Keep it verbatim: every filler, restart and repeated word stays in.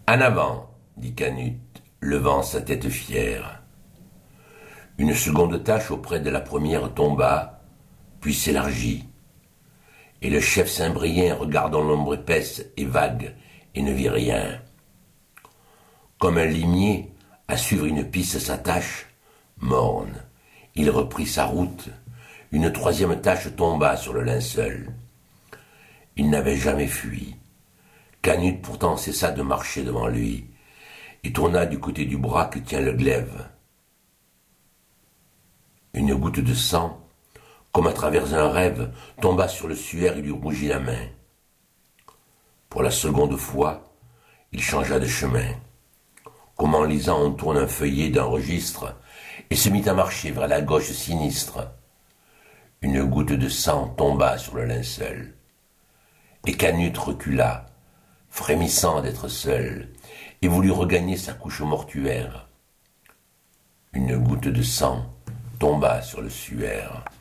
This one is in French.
En avant, dit Canute, levant sa tête fière. Une seconde tache auprès de la première tomba, puis s'élargit. Et le chef Saint-Brien, regardant l'ombre épaisse et vague, et ne vit rien. Comme un limier, à suivre une piste s'attache, morne, il reprit sa route. Une troisième tache tomba sur le linceul. Il n'avait jamais fui. Canute pourtant cessa de marcher devant lui, et tourna du côté du bras que tient le glaive. Une goutte de sang, comme à travers un rêve, tomba sur le suaire et lui rougit la main. Pour la seconde fois, il changea de chemin. Comme en lisant on tourne un feuillet d'un registre, et se mit à marcher vers la gauche sinistre. Une goutte de sang tomba sur le linceul. Et Canute recula, frémissant d'être seul, et voulut regagner sa couche mortuaire. Une goutte de sang tomba sur le suaire.